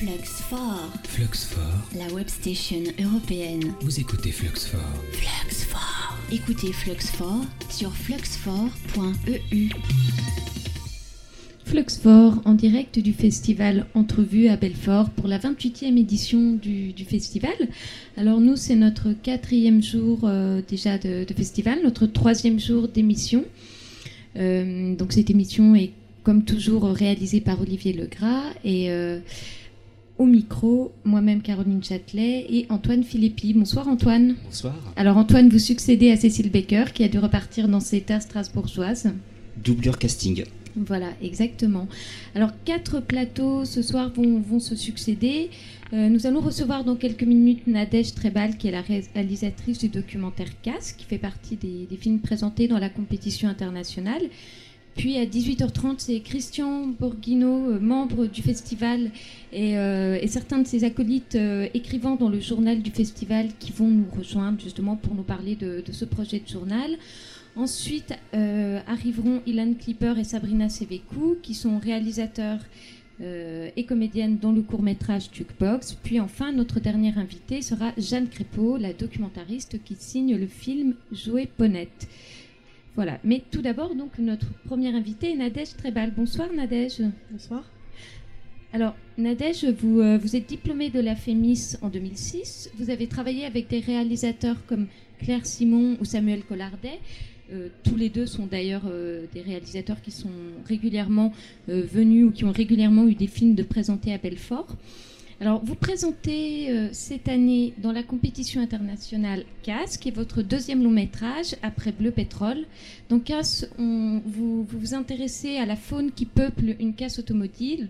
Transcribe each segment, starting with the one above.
Fluxfort. Fluxfort. La web station européenne. Vous écoutez Fluxfort. Fluxfort. Écoutez Fluxfort sur fluxfort.eu. Fluxfort en direct du festival Entrevue à Belfort pour la 28e édition du festival. Alors nous, c'est notre 4e jour déjà de festival, notre 3e jour d'émission. Donc cette émission est comme toujours réalisée par Olivier Legras et au micro, moi-même Caroline Châtelet et Antoine Philippi. Bonsoir Antoine. Bonsoir. Alors Antoine, vous succédez à Cécile Baker qui a dû repartir dans ses terres strasbourgeoises. Doublure casting. Voilà, exactement. Alors, 4 plateaux ce soir vont se succéder. Nous allons recevoir dans quelques minutes Nadège Trebal, qui est la réalisatrice du documentaire Casse, qui fait partie des films présentés dans la compétition internationale. Puis à 18h30, c'est Christian Borghino, membre du festival, et certains de ses acolytes écrivant dans le journal du festival qui vont nous rejoindre justement pour nous parler de ce projet de journal. Ensuite arriveront Ilan Clipper et Sabrina Sevekou, qui sont réalisateurs et comédiennes dans le court-métrage Jukebox. Puis enfin, notre dernière invitée sera Jeanne Crépeau, la documentariste qui signe le film Jouer Ponette. Voilà, mais tout d'abord, donc, notre première invitée est Nadège Trebal. Bonsoir Nadège. Bonsoir. Alors, Nadège, vous êtes diplômée de la FEMIS en 2006. Vous avez travaillé avec des réalisateurs comme Claire Simon ou Samuel Collardet. Tous les deux sont d'ailleurs des réalisateurs qui sont régulièrement venus ou qui ont régulièrement eu des films de présentés à Belfort. Alors, vous présentez cette année dans la compétition internationale Casse, qui est votre 2e long métrage après Bleu Pétrole. Dans Casse, vous vous intéressez à la faune qui peuple une casse automobile,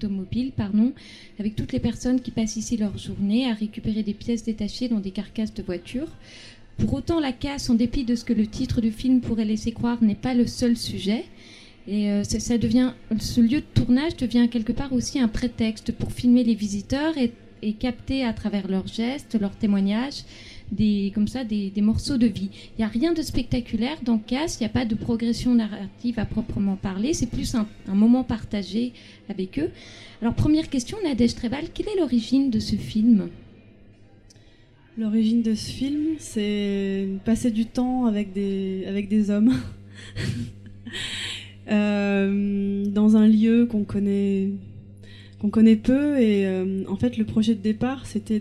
avec toutes les personnes qui passent ici leur journée à récupérer des pièces détachées dans des carcasses de voitures. Pour autant, la casse, en dépit de ce que le titre du film pourrait laisser croire, n'est pas le seul sujet. Et ce lieu de tournage devient quelque part aussi un prétexte pour filmer les visiteurs et capter à travers leurs gestes, leurs témoignages, des morceaux de vie. Il n'y a rien de spectaculaire dans Casse, il n'y a pas de progression narrative à proprement parler, c'est plus un moment partagé avec eux. Alors première question, Nadège Trebal, quelle est l'origine de ce film ? L'origine de ce film, c'est passer du temps avec des hommes dans un lieu qu'on connaît peu. Et en fait, le projet de départ, c'était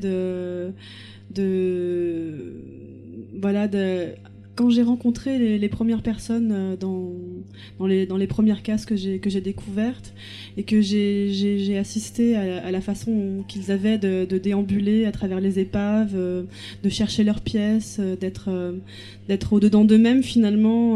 quand j'ai rencontré les premières personnes dans les premières cases que j'ai découvertes et que j'ai assisté à la façon qu'ils avaient de déambuler à travers les épaves, de chercher leurs pièces, d'être au-dedans d'eux-mêmes finalement,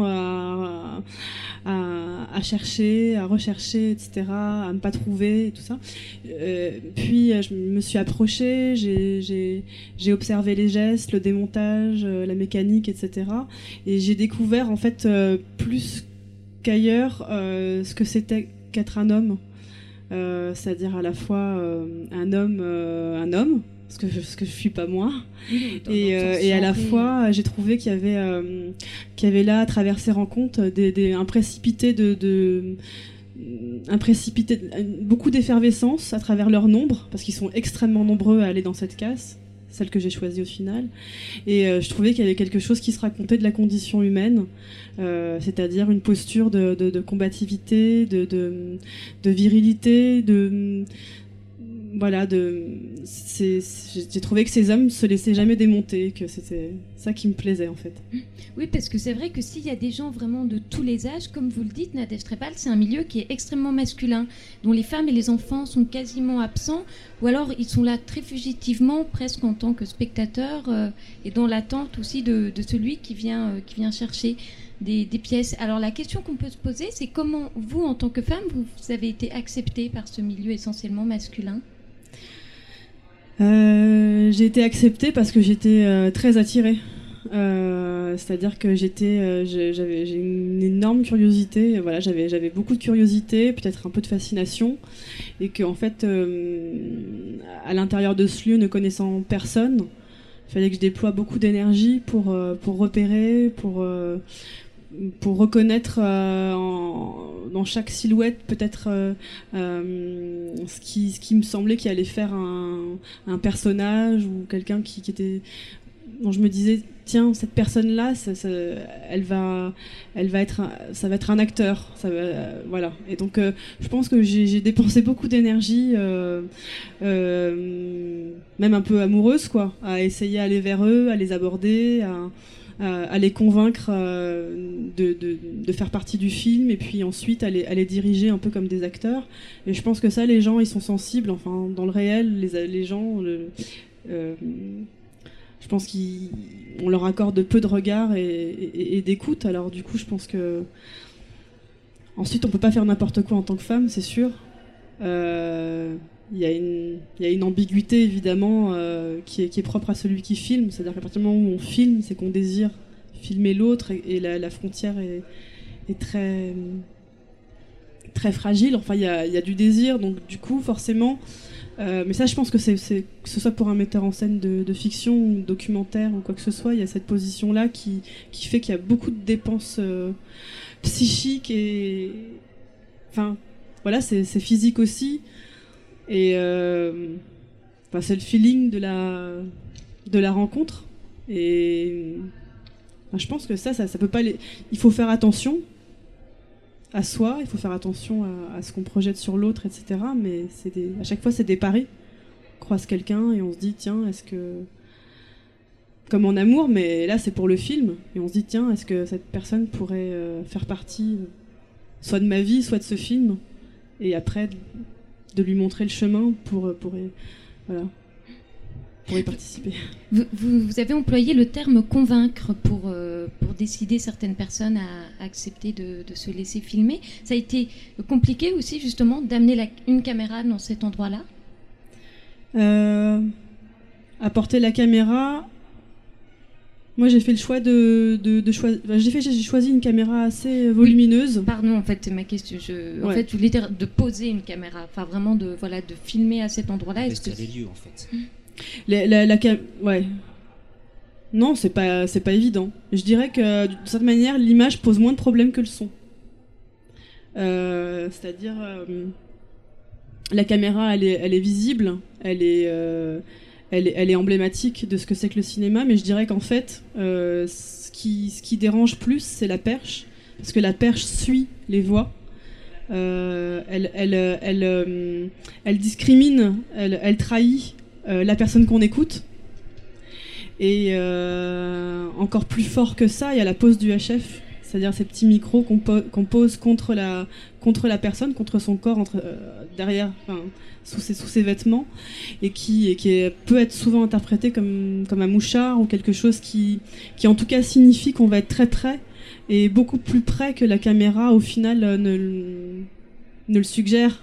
à chercher, à rechercher, etc., à ne pas trouver, et tout ça. Puis je me suis approchée, j'ai observé les gestes, le démontage, la mécanique, etc. Et j'ai découvert en fait plus qu'ailleurs ce que c'était qu'être un homme, c'est-à-dire à la fois un homme, ce que je suis pas moi, et à la fois j'ai trouvé qu'il y avait là à travers ces rencontres beaucoup d'effervescence à travers leur nombre, parce qu'ils sont extrêmement nombreux à aller dans cette casse, celle que j'ai choisie au final, et je trouvais qu'il y avait quelque chose qui se racontait de la condition humaine, c'est-à-dire une posture de combativité, de virilité, j'ai trouvé que ces hommes se laissaient jamais démonter, que c'était ça qui me plaisait en fait. Oui, parce que c'est vrai que s'il y a des gens vraiment de tous les âges, comme vous le dites, Nadège Trebal, c'est un milieu qui est extrêmement masculin, dont les femmes et les enfants sont quasiment absents, ou alors ils sont là très fugitivement, presque en tant que spectateurs, et dans l'attente aussi de celui qui vient chercher des pièces. Alors la question qu'on peut se poser, c'est comment vous, en tant que femme, vous avez été acceptée par ce milieu essentiellement masculin ? J'ai été acceptée parce que j'étais très attirée. C'est-à-dire que j'ai une énorme curiosité. Voilà, j'avais beaucoup de curiosité, peut-être un peu de fascination, et que en fait, à l'intérieur de ce lieu, ne connaissant personne, il fallait que je déploie beaucoup d'énergie pour repérer, reconnaître dans chaque silhouette peut-être ce qui me semblait qu'il allait faire un personnage ou quelqu'un qui était, dont je me disais tiens, cette personne-là, ça va être un acteur, voilà. Et donc je pense que j'ai dépensé beaucoup d'énergie, même un peu amoureuse, quoi, à essayer d'aller vers eux, à les aborder, à les convaincre de faire partie du film, et puis ensuite à les diriger un peu comme des acteurs. Et je pense que ça, les gens, ils sont sensibles. Enfin, dans le réel, les gens, je pense qu'on leur accorde peu de regard et d'écoute. Alors du coup, je pense que ensuite, on peut pas faire n'importe quoi en tant que femme, c'est sûr. Il y a une ambiguïté évidemment qui est propre à celui qui filme, c'est-à-dire qu'à partir du moment où on filme, c'est qu'on désire filmer l'autre, et la frontière est très, très fragile. Enfin, il y a du désir, donc du coup forcément, mais ça je pense que que ce soit pour un metteur en scène de fiction ou documentaire ou quoi que ce soit, il y a cette position-là qui fait qu'il y a beaucoup de dépenses psychiques, et enfin voilà, c'est physique aussi. Et c'est le feeling de la rencontre. Et je pense que ça peut pas. Il faut faire attention à soi, il faut faire attention à ce qu'on projette sur l'autre, etc. Mais à chaque fois, c'est des paris. On croise quelqu'un et on se dit tiens, est-ce que, comme en amour, mais là c'est pour le film, et on se dit tiens, est-ce que cette personne pourrait faire partie soit de ma vie, soit de ce film, et après de lui montrer le chemin pour y participer. Vous avez employé le terme convaincre pour décider certaines personnes à accepter de se laisser filmer. Ça a été compliqué aussi justement d'amener une caméra dans cet endroit-là. Apporter la caméra. Moi, j'ai fait le choix j'ai choisi une caméra assez volumineuse. Oui, pardon, en fait, c'est ma question. En fait, je voulais dire de poser une caméra, enfin vraiment de filmer à cet endroit-là. Est-ce que les lieux, en fait. Ouais. Non, c'est pas évident. Je dirais que de cette manière, l'image pose moins de problèmes que le son. C'est-à-dire, la caméra, elle est visible, elle est emblématique de ce que c'est que le cinéma, mais je dirais qu'en fait, ce qui dérange plus, c'est la perche, parce que la perche suit les voix. Elle discrimine, elle trahit la personne qu'on écoute. Et encore plus fort que ça, il y a la pose du HF, c'est-à-dire ces petits micros qu'on pose contre la personne, contre son corps, derrière, enfin, sous ses vêtements, et qui peut être souvent interprété comme un mouchard ou quelque chose qui en tout cas signifie qu'on va être très près, et beaucoup plus près que la caméra au final ne le suggère,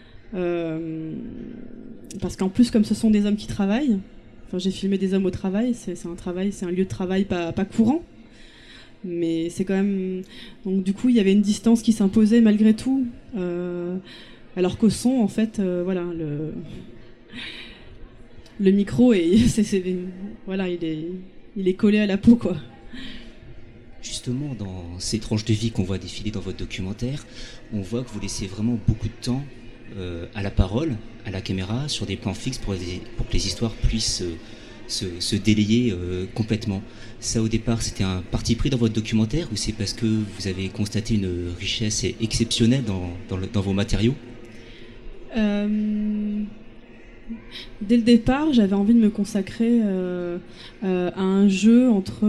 parce qu'en plus, comme ce sont des hommes qui travaillent, enfin, j'ai filmé des hommes au travail, c'est un lieu de travail pas courant, mais c'est quand même, donc du coup il y avait une distance qui s'imposait malgré tout, alors qu'au son, en fait, voilà, le micro voilà, il est collé à la peau, quoi. Justement, dans ces tranches de vie qu'on voit défiler dans votre documentaire, on voit que vous laissez vraiment beaucoup de temps à la parole, à la caméra, sur des plans fixes pour que les histoires puissent se délayer complètement. Ça, au départ, c'était un parti pris dans votre documentaire, ou c'est parce que vous avez constaté une richesse exceptionnelle dans vos matériaux ? Dès le départ, j'avais envie de me consacrer à un jeu entre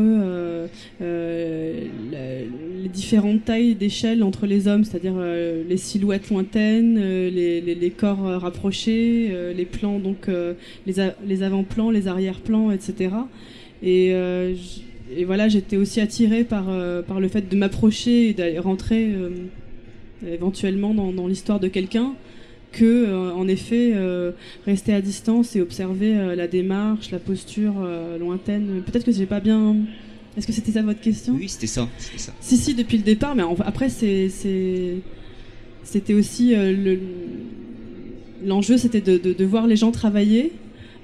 les différentes tailles d'échelle entre les hommes, c'est-à-dire les silhouettes lointaines, les corps rapprochés, les plans, donc les avant-plans, les arrière-plans, etc. Et voilà, j'étais aussi attirée par le fait de m'approcher et d'aller rentrer éventuellement dans l'histoire de quelqu'un, que en effet rester à distance et observer la démarche, la posture lointaine. Peut-être que j'ai pas bien. Est-ce que c'était ça votre question ? Oui, c'était ça. Si, depuis le départ, mais après c'était aussi l'enjeu, c'était de voir les gens travailler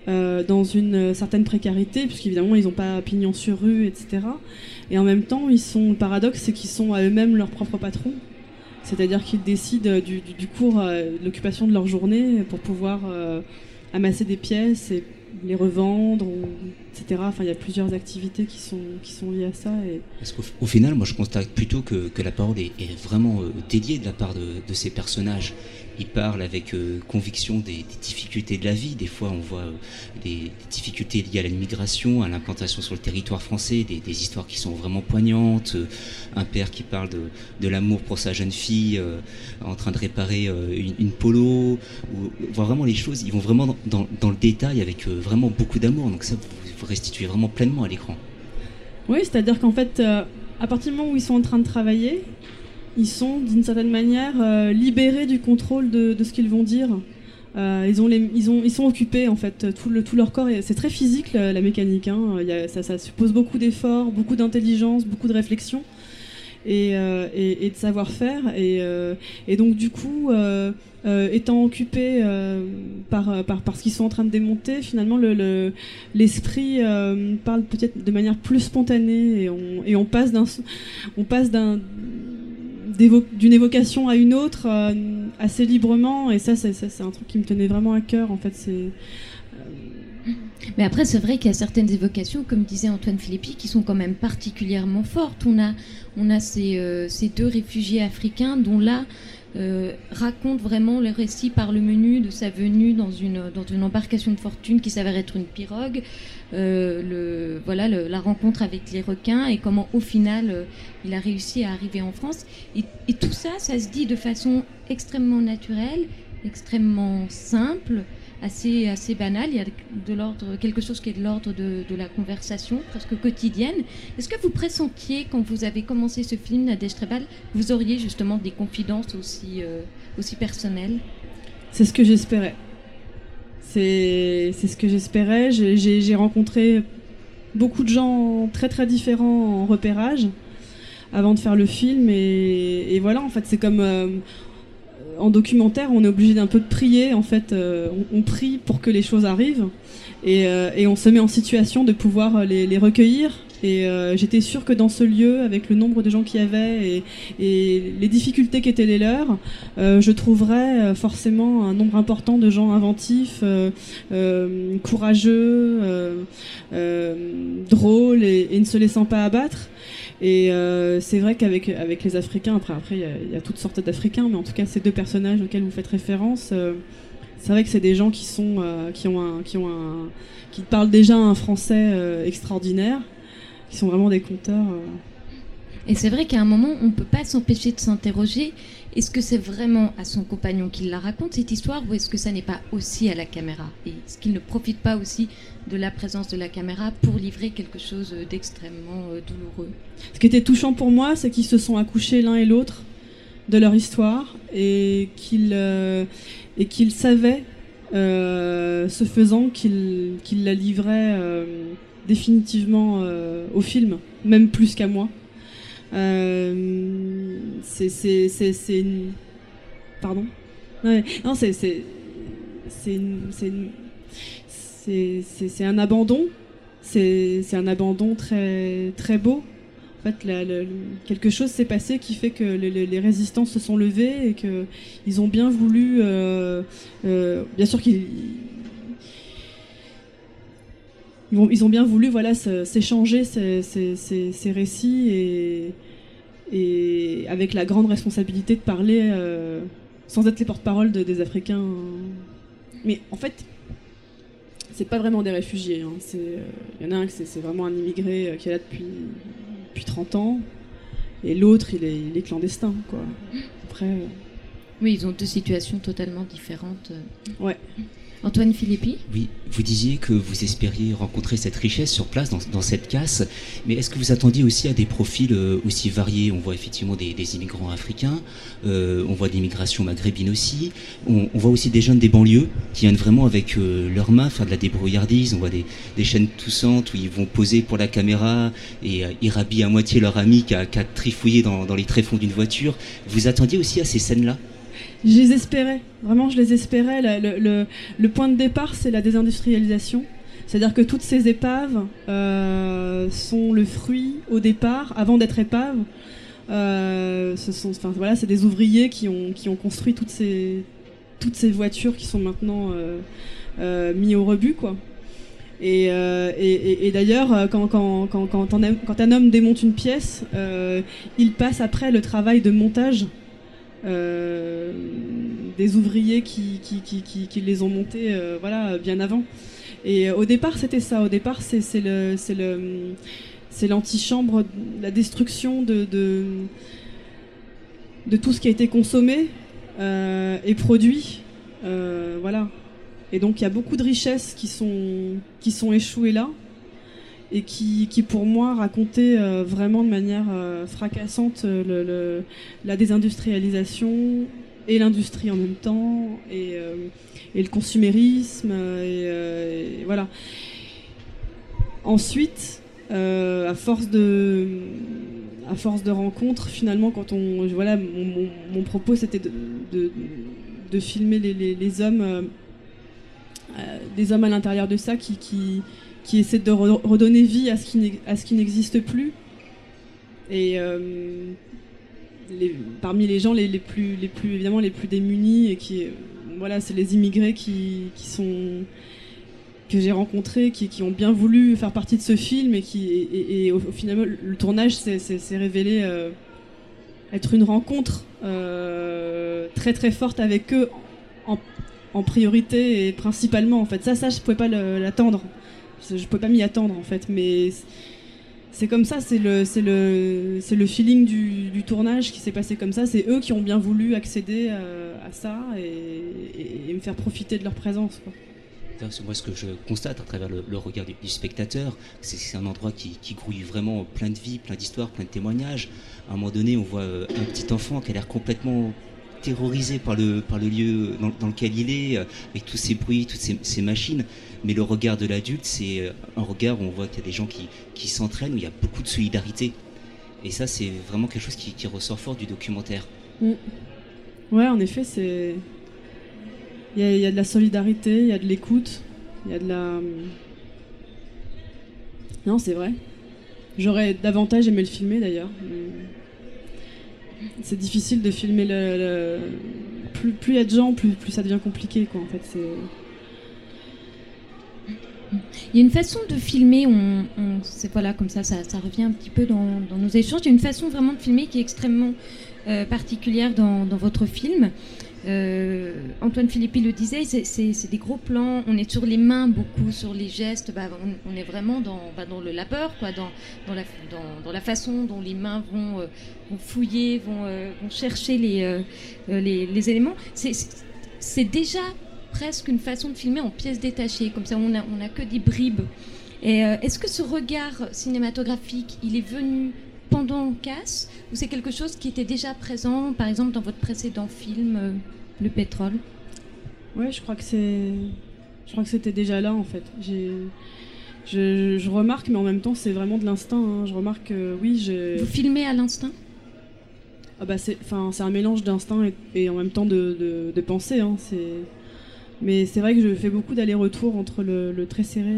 dans une certaine précarité, puisqu'évidemment ils n'ont pas pignon sur rue, etc. Et en même temps, le paradoxe, c'est qu'ils sont à eux-mêmes leurs propres patrons. C'est-à-dire qu'ils décident du cours, de l'occupation de leur journée pour pouvoir amasser des pièces et les revendre, etc. Enfin, il y a plusieurs activités qui sont liées à ça. Parce qu'au final, moi je constate plutôt que la parole est vraiment dédiée de la part de ces personnages. Ils parlent avec conviction des difficultés de la vie. Des fois, on voit des difficultés liées à l'immigration, à l'implantation sur le territoire français, des histoires qui sont vraiment poignantes. Un père qui parle de l'amour pour sa jeune fille en train de réparer une polo. On voit vraiment les choses. Ils vont vraiment dans le détail avec vraiment beaucoup d'amour. Donc ça, vous restituez vraiment pleinement à l'écran. Oui, c'est-à-dire qu'en fait, à partir du moment où ils sont en train de travailler, ils sont d'une certaine manière libérés du contrôle de ce qu'ils vont dire. Ils sont occupés en fait, tout leur corps, c'est très physique la mécanique, hein. Ça suppose beaucoup d'efforts, beaucoup d'intelligence, beaucoup de réflexion et de savoir-faire et donc du coup étant occupés par ce qu'ils sont en train de démonter, finalement l'esprit parle peut-être de manière plus spontanée et on passe d'une évocation à une autre assez librement, et ça c'est un truc qui me tenait vraiment à cœur en fait. Mais après c'est vrai qu'il y a certaines évocations, comme disait Antoine Philippi, qui sont quand même particulièrement fortes. On a ces deux réfugiés africains dont là raconte vraiment le récit par le menu de sa venue dans une embarcation de fortune qui s'avère être une pirogue, la rencontre avec les requins et comment au final il a réussi à arriver en France, et tout ça se dit de façon extrêmement naturelle, extrêmement simple, assez banal. Il y a quelque chose qui est de l'ordre de la conversation presque quotidienne. Est-ce que vous pressentiez, quand vous avez commencé ce film, Nadège Trebal, vous auriez justement des confidences aussi personnelles? C'est ce que j'espérais. C'est ce que j'espérais. J'ai rencontré beaucoup de gens très très différents en repérage avant de faire le film, et voilà, en fait c'est comme en documentaire, on est obligé d'un peu de prier, en fait. On prie pour que les choses arrivent, et on se met en situation de pouvoir les recueillir. Et j'étais sûre que dans ce lieu, avec le nombre de gens qu'il y avait et les difficultés qui étaient les leurs, je trouverais forcément un nombre important de gens inventifs, courageux, drôles et ne se laissant pas abattre. Et c'est vrai qu'avec les Africains, après il y a toutes sortes d'Africains, mais en tout cas ces deux personnages auxquels vous faites référence, c'est vrai que c'est des gens qui parlent déjà un français extraordinaire, qui sont vraiment des conteurs. Et c'est vrai qu'à un moment, on ne peut pas s'empêcher de s'interroger, est-ce que c'est vraiment à son compagnon qu'il la raconte, cette histoire, ou est-ce que ça n'est pas aussi à la caméra? Et est-ce qu'il ne profite pas aussi de la présence de la caméra pour livrer quelque chose d'extrêmement douloureux? Ce qui était touchant pour moi, c'est qu'ils se sont accouchés l'un et l'autre de leur histoire, et qu'ils savaient, ce faisant, qu'ils la livraient définitivement au film, même plus qu'à moi. C'est une... Pardon ? Non, c'est un abandon. C'est un abandon très très beau. En fait, quelque chose s'est passé qui fait que les résistants se sont levés et que ils ont bien voulu, bien sûr ils ont bien voulu, voilà, s'échanger ces récits, et avec la grande responsabilité de parler sans être les porte-parole des Africains. Mais en fait, c'est pas vraiment des réfugiés, hein. Il y en a un qui c'est vraiment un immigré qui est là depuis 30 ans, et l'autre il est clandestin, quoi. Après, oui, ils ont deux situations totalement différentes. Ouais. Antoine Philippi ? Oui, vous disiez que vous espériez rencontrer cette richesse sur place, dans cette casse, mais est-ce que vous attendiez aussi à des profils aussi variés? On voit effectivement des immigrants africains, on voit des migrations maghrébines aussi, on voit aussi des jeunes des banlieues qui viennent vraiment avec leurs mains faire de la débrouillardise. On voit des chaînes toussantes où ils vont poser pour la caméra et ils rhabillent à moitié leur ami qui a trifouillé dans les tréfonds d'une voiture. Vous attendiez aussi à ces scènes-là? Je les espérais, vraiment je les espérais. Le point de départ, c'est la désindustrialisation. C'est-à-dire que toutes ces épaves sont le fruit, au départ, avant d'être épaves, c'est des ouvriers qui ont construit toutes ces voitures qui sont maintenant mises au rebut, quoi. Et d'ailleurs, quand un homme démonte une pièce, il passe après le travail de montage des ouvriers qui les ont montés bien avant. Et au départ, c'était ça. Au départ, c'est l'antichambre, la destruction de tout ce qui a été consommé et produit. Voilà. Et donc, il y a beaucoup de richesses qui sont échouées là et qui pour moi, racontaient vraiment de manière fracassante la désindustrialisation et l'industrie en même temps, et le consumérisme, et voilà. Ensuite, à force de rencontres, finalement, mon propos, c'était de filmer les hommes, des hommes à l'intérieur de ça qui essaient de redonner vie à ce qui n'existe plus. Et parmi les gens les plus évidemment les plus démunis, et c'est les immigrés que j'ai rencontrés, qui ont bien voulu faire partie de ce film, et au final le tournage s'est révélé être une rencontre très très forte avec eux en priorité et principalement, en fait. Ça je pouvais pas l'attendre, je pouvais pas m'y attendre, en fait, mais c'est comme ça, c'est le feeling du tournage qui s'est passé comme ça. C'est eux qui ont bien voulu accéder à ça et me faire profiter de leur présence, quoi. Moi, ce que je constate à travers le regard du spectateur, c'est un endroit qui grouille vraiment plein de vie, plein d'histoires, plein de témoignages. À un moment donné, on voit un petit enfant qui a l'air complètement terrorisé par le lieu dans lequel il est, avec tous ces bruits, toutes ces machines. Mais le regard de l'adulte, c'est un regard où on voit qu'il y a des gens qui s'entraînent, où il y a beaucoup de solidarité. Et ça, c'est vraiment quelque chose qui ressort fort du documentaire. Ouais, en effet, il y a de la solidarité, il y a de l'écoute, il y a de la... Non, c'est vrai. J'aurais davantage aimé le filmer, d'ailleurs. C'est difficile de filmer plus il y a de gens, plus ça devient compliqué, quoi, en fait. Il y a une façon de filmer, comme ça revient un petit peu dans nos échanges. Il y a une façon vraiment de filmer qui est extrêmement particulière dans votre film. Antoine Philippi le disait, c'est des gros plans, on est sur les mains beaucoup, sur les gestes, on est vraiment dans le labeur, quoi, dans la façon dont les mains vont fouiller, vont chercher les éléments. C'est déjà presque une façon de filmer en pièces détachées, comme ça on n'a que des bribes. Et est-ce que ce regard cinématographique, il est venu pendant Casse, ou c'est quelque chose qui était déjà présent, par exemple, dans votre précédent film, Le Pétrole ? Ouais, je crois que c'était déjà là, en fait. Je remarque, mais en même temps, c'est vraiment de l'instinct, hein. Je remarque que, oui, Vous filmez à l'instinct ? C'est un mélange d'instinct et en même temps de pensée, hein. Mais c'est vrai que je fais beaucoup d'allers-retours entre le très serré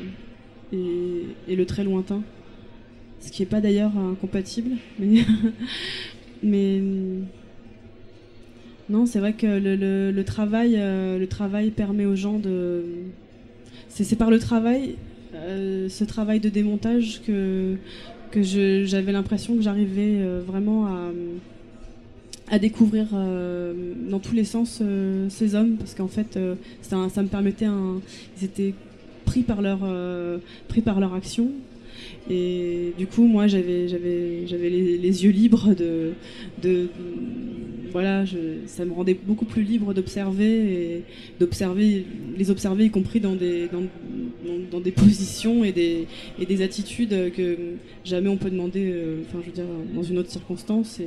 et le très lointain. Ce qui n'est pas d'ailleurs incompatible, mais non, c'est vrai que le travail permet aux gens de... C'est par le travail, ce travail de démontage que j'avais l'impression que j'arrivais vraiment à découvrir dans tous les sens ces hommes, parce qu'en fait ça me permettait ils étaient pris par leur action. Et du coup, moi, j'avais les yeux libres ça me rendait beaucoup plus libre d'observer, les observer, y compris dans des positions et des attitudes que jamais on peut demander, dans une autre circonstance.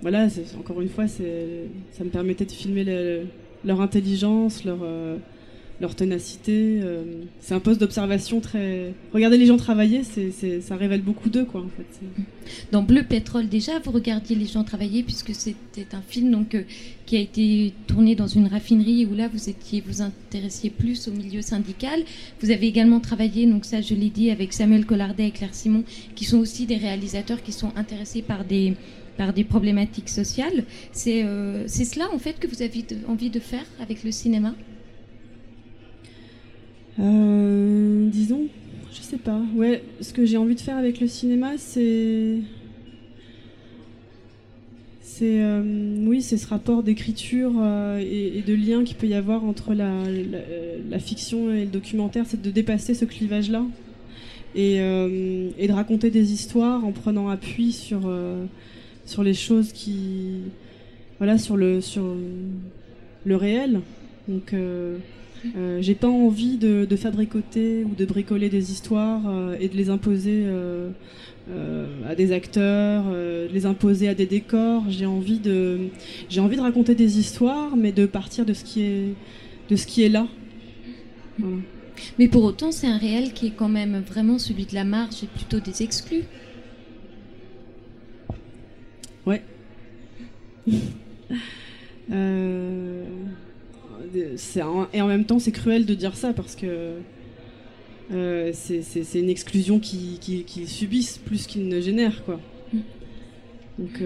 Encore une fois, ça me permettait de filmer leur intelligence, leur ténacité. C'est un poste d'observation très... Regarder les gens travailler, ça révèle beaucoup d'eux, quoi, en fait. Dans Bleu Pétrole, déjà, vous regardiez les gens travailler, puisque c'était un film donc, qui a été tourné dans une raffinerie, où là, vous intéressiez plus au milieu syndical. Vous avez également travaillé, donc ça, je l'ai dit, avec Samuel Collardet et Claire Simon, qui sont aussi des réalisateurs qui sont intéressés par des problématiques sociales. C'est cela, en fait, que vous avez envie de faire avec le cinéma ? Disons, je sais pas. Ouais, ce que j'ai envie de faire avec le cinéma, c'est ce rapport d'écriture et de lien qu'il peut y avoir entre la fiction et le documentaire, c'est de dépasser ce clivage-là et de raconter des histoires en prenant appui sur les choses sur le réel. Donc j'ai pas envie de fabricoter ou de bricoler des histoires et de les imposer à des acteurs, de les imposer à des décors. J'ai envie de raconter des histoires, mais de partir de ce qui est là. Voilà. Mais pour autant, c'est un réel qui est quand même vraiment celui de la marge et plutôt des exclus. Ouais. Et en même temps, c'est cruel de dire ça parce que c'est une exclusion qu'ils subissent plus qu'ils ne génèrent, quoi. Donc,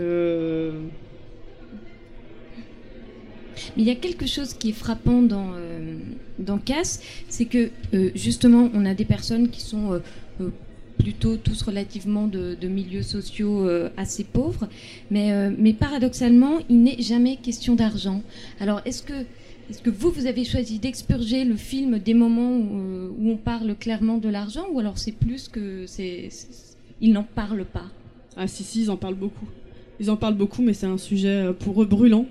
Mais il y a quelque chose qui est frappant dans Casse, c'est que justement, on a des personnes qui sont plutôt tous relativement de milieux sociaux assez pauvres, mais paradoxalement, il n'est jamais question d'argent. Alors, est-ce que vous avez choisi d'expurger le film des moments où on parle clairement de l'argent, ou alors c'est plus que ils n'en parlent pas? Ah si, ils en parlent beaucoup. Ils en parlent beaucoup, mais c'est un sujet pour eux brûlant,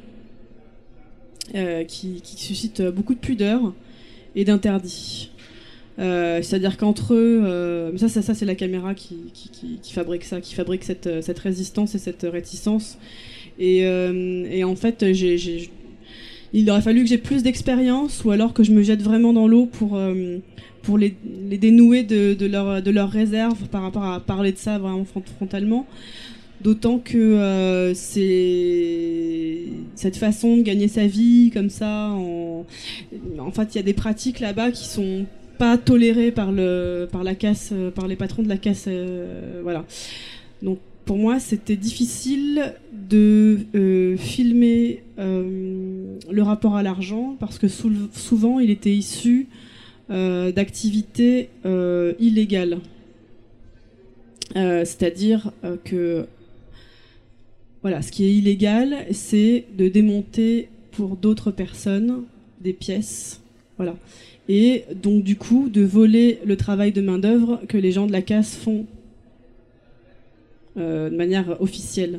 qui suscite beaucoup de pudeur et d'interdit. C'est-à-dire qu'entre eux, ça c'est la caméra qui fabrique ça, qui fabrique cette résistance et cette réticence. Et en fait, il aurait fallu que j'ai plus d'expérience, ou alors que je me jette vraiment dans l'eau pour les dénouer de leur réserve par rapport à parler de ça vraiment frontalement. D'autant que c'est cette façon de gagner sa vie comme ça. En fait, il y a des pratiques là-bas qui sont pas tolérées par la casse, par les patrons de la casse. Voilà. Donc pour moi, c'était difficile de filmer le rapport à l'argent parce que souvent, il était issu d'activités illégales. C'est-à-dire que voilà, ce qui est illégal, c'est de démonter pour d'autres personnes des pièces, voilà, et donc du coup de voler le travail de main-d'œuvre que les gens de la casse font de manière officielle.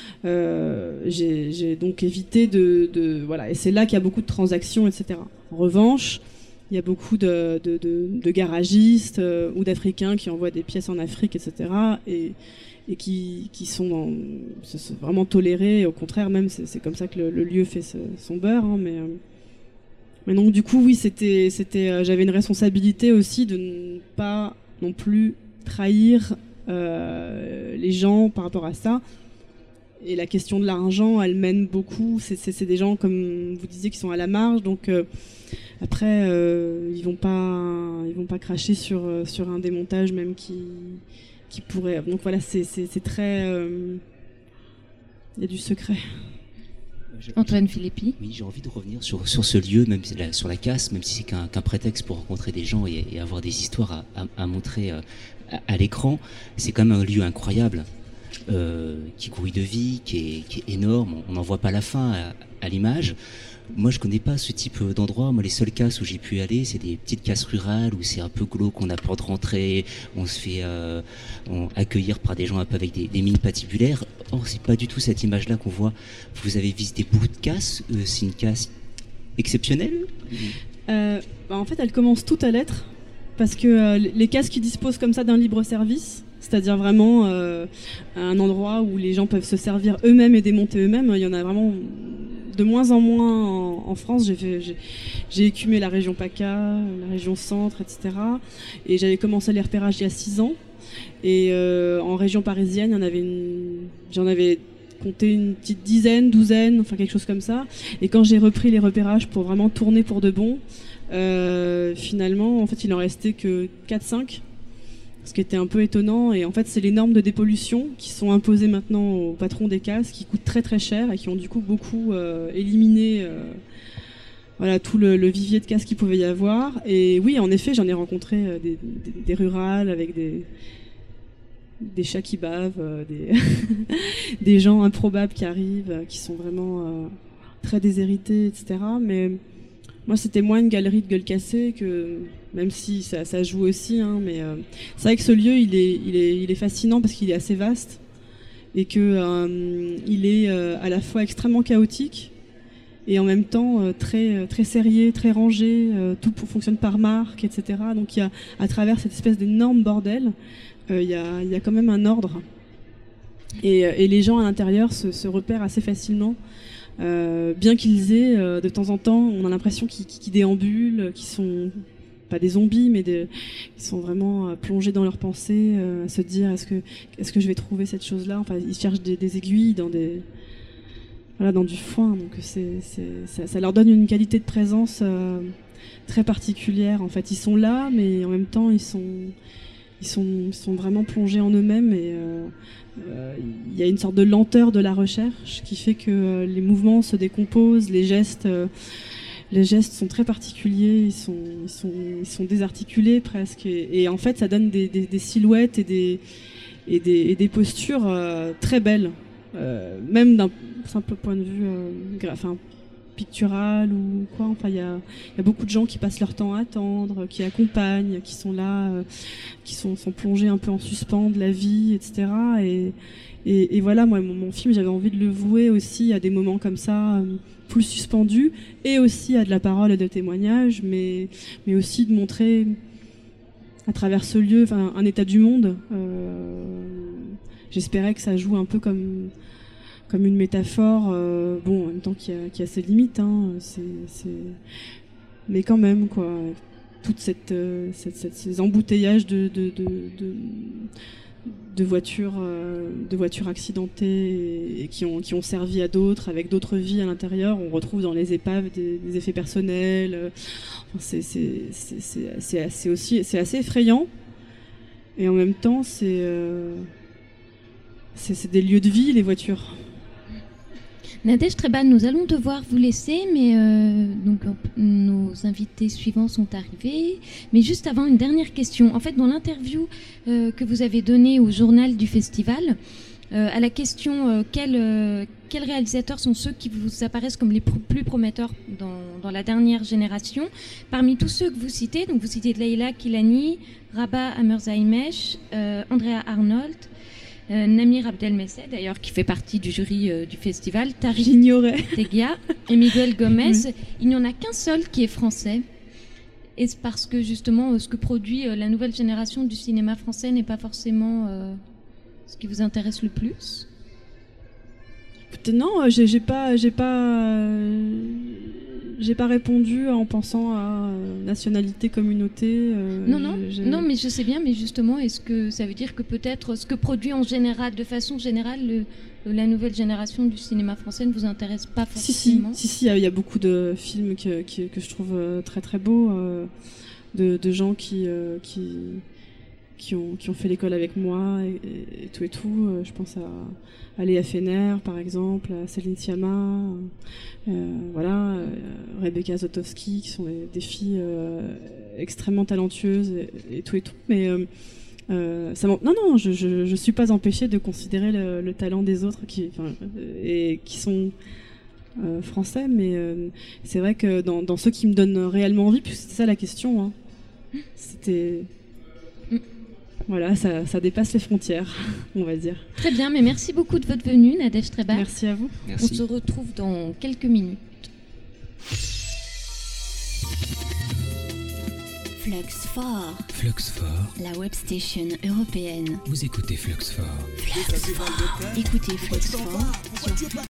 J'ai donc évité voilà, et c'est là qu'il y a beaucoup de transactions, etc. En revanche, il y a beaucoup de garagistes ou d'Africains qui envoient des pièces en Afrique, etc. Et qui sont c'est vraiment tolérés. Au contraire, même, c'est comme ça que le lieu fait son beurre. Hein, mais donc, du coup, oui, j'avais une responsabilité aussi de ne pas non plus trahir les gens par rapport à ça. Et la question de l'argent, elle mène beaucoup. C'est des gens, comme vous disiez, qui sont à la marge. Donc, après, ils vont pas cracher sur un démontage même qui pourrait. Donc voilà, c'est très. Il y a du secret. Antoine Philippi. Oui, j'ai envie de revenir sur ce lieu, même sur la casse, même si c'est qu'un prétexte pour rencontrer des gens et avoir des histoires à montrer à l'écran. C'est quand même un lieu incroyable, qui grouille de vie, qui est énorme. On n'en voit pas la fin à l'image. Moi, je connais pas ce type d'endroit. Moi, les seules casses où j'ai pu aller, c'est des petites casses rurales où c'est un peu glauque, on a peur de rentrer, on se fait accueillir par des gens un peu avec des mines patibulaires. Or, c'est pas du tout cette image-là qu'on voit. Vous avez visité beaucoup de casses. C'est une casse exceptionnelle. En fait, elles commencent toutes à l'être parce que les casses qui disposent comme ça d'un libre service, c'est-à-dire vraiment un endroit où les gens peuvent se servir eux-mêmes et démonter eux-mêmes, il y en a vraiment de moins en moins en France. J'ai écumé la région PACA, la région Centre, etc. Et j'avais commencé les repérages il y a 6 ans. Et en région parisienne, j'en avais compté une petite douzaine, enfin quelque chose comme ça. Et quand j'ai repris les repérages pour vraiment tourner pour de bon, finalement, en fait, il en restait que 4-5. Ce qui était un peu étonnant, et en fait c'est les normes de dépollution qui sont imposées maintenant aux patrons des cases, qui coûtent très très cher et qui ont du coup beaucoup éliminé tout le vivier de cases qu'il pouvait y avoir. Et oui, en effet, j'en ai rencontré des rurales avec des chats qui bavent, des gens improbables qui arrivent, qui sont vraiment très déshérités, etc. Mais moi, c'était moins une galerie de gueules cassées que, même si ça joue aussi, hein, mais c'est vrai que ce lieu, il est fascinant parce qu'il est assez vaste et que il est à la fois extrêmement chaotique et en même temps très très serré, très rangé. Tout fonctionne par marque, etc. Donc il y a, à travers cette espèce d'énorme bordel, il y a quand même un ordre et les gens à l'intérieur se repèrent assez facilement. Bien qu'ils aient de temps en temps, on a l'impression qu'ils déambulent, qu'ils sont pas des zombies, mais ils sont vraiment plongés dans leurs pensées, à se dire est-ce que je vais trouver cette chose-là. Enfin, ils cherchent des aiguilles dans dans du foin. Donc ça leur donne une qualité de présence très particulière. En fait, ils sont là, mais en même temps ils sont vraiment plongés en eux-mêmes et il y a une sorte de lenteur de la recherche qui fait que les mouvements se décomposent, les gestes sont très particuliers, ils sont désarticulés presque et en fait ça donne des silhouettes et des postures très belles, même d'un simple point de vue pictural ou quoi. Enfin, il y a beaucoup de gens qui passent leur temps à attendre, qui accompagnent, qui sont là, qui sont plongés un peu en suspens de la vie, etc. Et voilà, moi, mon film, j'avais envie de le vouer aussi à des moments comme ça, plus suspendus, et aussi à de la parole et de témoignage, mais aussi de montrer à travers ce lieu un état du monde. J'espérais que ça joue un peu comme une métaphore, en même temps qui a ses limites, hein, mais quand même, quoi. Toutes ces embouteillages de voitures accidentées et qui ont servi à d'autres, avec d'autres vies à l'intérieur. On retrouve dans les épaves des effets personnels. C'est assez effrayant, et en même temps, c'est des lieux de vie, les voitures. Nadège Treban, nous allons devoir vous laisser, mais donc nos invités suivants sont arrivés. Mais juste avant, une dernière question. En fait, dans l'interview que vous avez donnée au journal du festival, à la question quels réalisateurs sont ceux qui vous apparaissent comme les plus prometteurs dans la dernière génération, parmi tous ceux que vous citez, donc vous citez Leila Kilani, Rabah Amerzaimesh, Andrea Arnold, Namir Abdelmessed, d'ailleurs, qui fait partie du jury du festival, Tariq Tegia et Miguel Gomez. Oui. Il n'y en a qu'un seul qui est français. Et c'est parce que, justement, ce que produit la nouvelle génération du cinéma français n'est pas forcément ce qui vous intéresse le plus. Non, j'ai pas répondu en pensant à nationalité, communauté. Non, mais je sais bien, mais justement, est-ce que ça veut dire que peut-être ce que produit en général, de façon générale, la nouvelle génération du cinéma français ne vous intéresse pas forcément? Si, il y a beaucoup de films que je trouve très très beaux, de gens qui ont fait l'école avec moi et tout. Je pense à Léa Fener, par exemple, à Céline Sciamma, Rebecca Zotowski, qui sont des filles extrêmement talentueuses et tout. Mais je suis pas empêchée de considérer le talent des autres qui sont français, mais c'est vrai que dans ceux qui me donnent réellement envie, puisque c'était ça la question, hein, c'était... Voilà, ça dépasse les frontières, on va dire. Très bien, mais merci beaucoup de votre venue, Nadège Treban. Merci à vous. Merci. On se retrouve dans quelques minutes. Fluxfort, la web station européenne. Vous écoutez Fluxfort. Écoutez Fluxfort sur